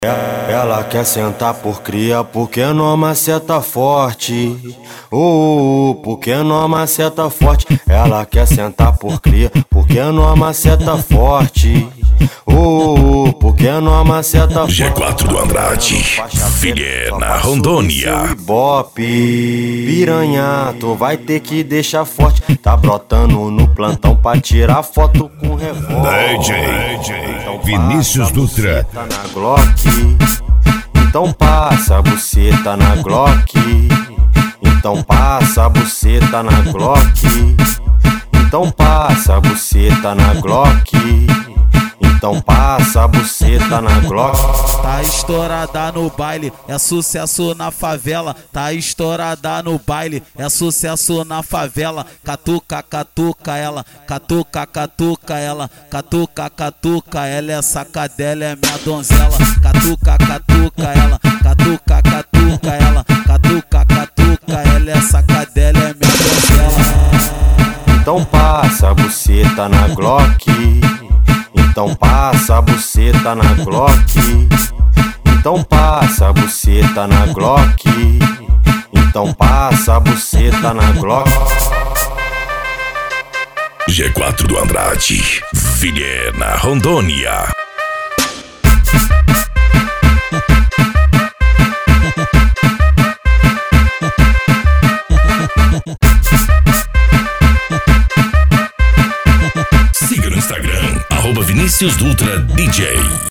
Ela quer sentar por cria porque não maceta forte. Porque não maceta forte. Ela quer sentar por cria porque não maceta forte. Porque não maceta forte. G4 do Andrade, Vilhena, Rondônia. Ibope, piranha, tu vai ter que deixar forte. Tá brotando no plantão pra tirar foto com revólver. DJ Vinícius Dutra. Na Glock, então passa a buceta na Glock. Então passa a buceta na Glock. Então passa a buceta na Glock. Então passa a buceta na Glock. Tá estourada no baile, é sucesso na favela. Tá estourada no baile, é sucesso na favela. Catuca, catuca ela, catuca, catuca ela, catuca, catuca ela. Essa cadela é minha donzela. Catuca, catuca ela, catuca, catuca ela, catuca, catuca ela. Essa cadela é minha donzela. Então passa a buceta na Glock. Então passa a buceta na Glock. Então passa a buceta na Glock. Então passa a buceta na Glock. G4 do Andrade, Vilhena, Rondônia. Siga no Instagram, @Vinícius Dutra DJ.